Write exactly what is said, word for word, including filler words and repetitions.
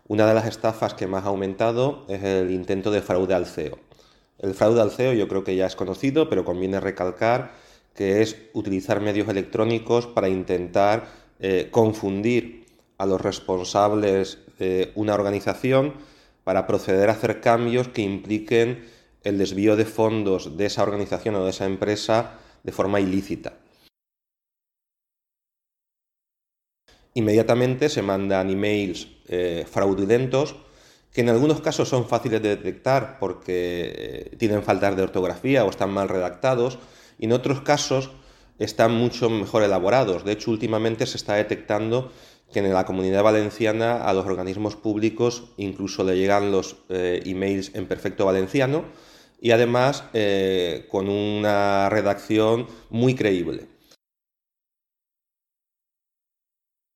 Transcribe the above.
Una de las estafas que más ha aumentado es el intento de fraude al C E O. El fraude al C E O yo creo que ya es conocido, pero conviene recalcar que es utilizar medios electrónicos para intentar eh, confundir a los responsables de una organización para proceder a hacer cambios que impliquen el desvío de fondos de esa organización o de esa empresa de forma ilícita. Inmediatamente se mandan emails eh, fraudulentos que en algunos casos son fáciles de detectar porque eh, tienen faltas de ortografía o están mal redactados, y en otros casos están mucho mejor elaborados. De hecho, últimamente se está detectando que en la Comunidad Valenciana a los organismos públicos incluso le llegan los eh, emails en perfecto valenciano y además eh, con una redacción muy creíble.